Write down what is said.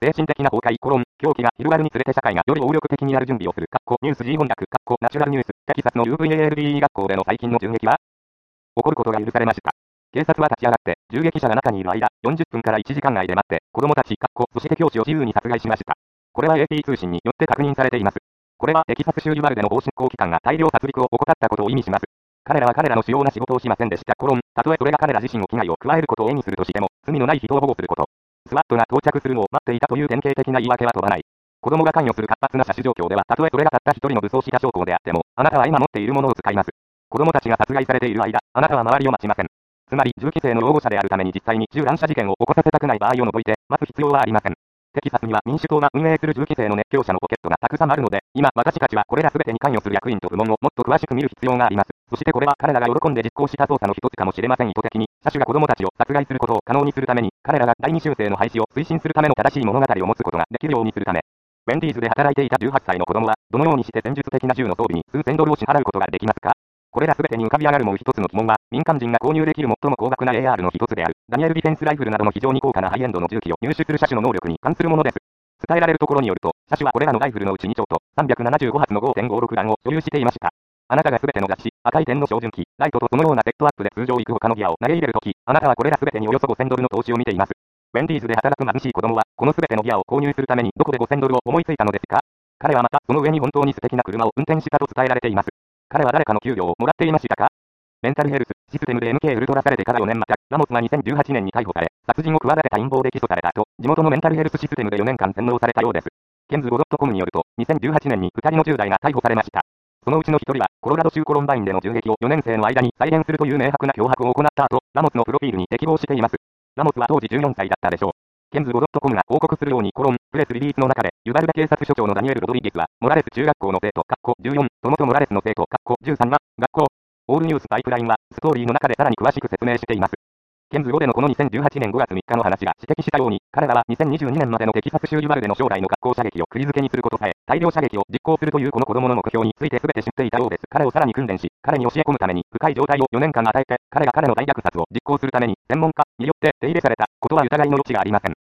精神的な崩壊、狂気が広がるにつれて社会がより暴力的になる準備をする。ニュース G 翻訳。ナチュラルニュース。テキサスの UVALDE 学校での最近の銃撃は起こることが許されました。警察は立ち上がって、銃撃者が中にいる間、40分から1時間内で待って、子供たち、そして教師を自由に殺害しました。これは AP 通信によって確認されています。これはテキサス州ユバルデの法執行機関が大量殺戮を怠ったことを意味します。彼らは彼らの主要な仕事をしませんでした。たとえそれが彼ら自身を危害を加えることを意味するとしても、罪のない人を保護すること。スワットが到着するのを待っていたという典型的な言い訳は飛ばない。子供が関与する活発な射手状況では、たとえそれがたった一人の武装した将校であっても、あなたは今持っているものを使います。子供たちが殺害されている間、あなたは周りを待ちません。つまり、銃規制の擁護者であるために実際に銃乱射事件を起こさせたくない場合を除いて、待つ必要はありません。テキサスには民主党が運営する銃規制の熱狂者のポケットがたくさんあるので、今私たちはこれら全てに関与する役員と部門をもっと詳しく見る必要があります。そしてこれは彼らが喜んで実行した捜査の一つかもしれません。意図的に、車種が子供たちを殺害することを可能にするために、彼らが第二修正の廃止を推進するための正しい物語を持つことができるようにするため。ウェンディーズで働いていた18歳の子供は、どのようにして戦術的な銃の装備に数千ドルを支払うことができますか？これら全てに浮かび上がるもう一つの疑問は、民間人が購入できる最も高額な AR の一つである、ダニエル・ディフェンスライフルなどの非常に高価なハイエンドの銃器を入手する車種の能力に関するものです。伝えられるところによると、車種はこれらのライフルのうち2丁と375発の 5.56 弾を所有していました。あなたが全ての雑誌、赤い点の照準器、ライトとそのようなセットアップで通常行く他のギアを投げ入れるとき、あなたはこれら全てにおよそ5000ドルの投資を見ています。ウェンディーズで働く貧しい子供は、この全てのギアを購入するためにどこで5000ドルを思いついたのですか？彼はまたその上に本当に素敵な車を運転したと伝えられています。彼は誰かの給料をもらっていましたか？メンタルヘルスシステムで MK ウルトラされてから4年また、ラモスが2018年に逮捕され、殺人を企てた陰謀で起訴された後、地元のメンタルヘルスシステムで4年間洗脳されたようです。ケンズゴ .com によると、2018年に2人の10代が逮捕されました。そのうちの1人は、コロラド州コロンバインでの銃撃を4年生の間に再現するという明白な脅迫を行った後、ラモスのプロフィールに適合しています。ラモスは当時14歳だったでしょう。ケンズゴ .com が報告するようにプレスリリースの中で、ユバルダ警察署長のダニエル・ロドリゲスは、モラレス中学校の生徒、14、トモト・モラレスの生徒、13が、学校。オールニュースパイプラインは、ストーリーの中でさらに詳しく説明しています。ケンズ5でのこの2018年5月3日の話が指摘したように、彼らは2022年までのテキサス州ユバルデの将来の学校射撃を釘付けにすることさえ、大量射撃を実行するというこの子供の目標について全て知っていたようです。彼をさらに訓練し、彼に教え込むために、深い状態を4年間与えて、彼が彼の大虐殺を実行するために、専門家によって手入れされたことは疑いの余地がありません。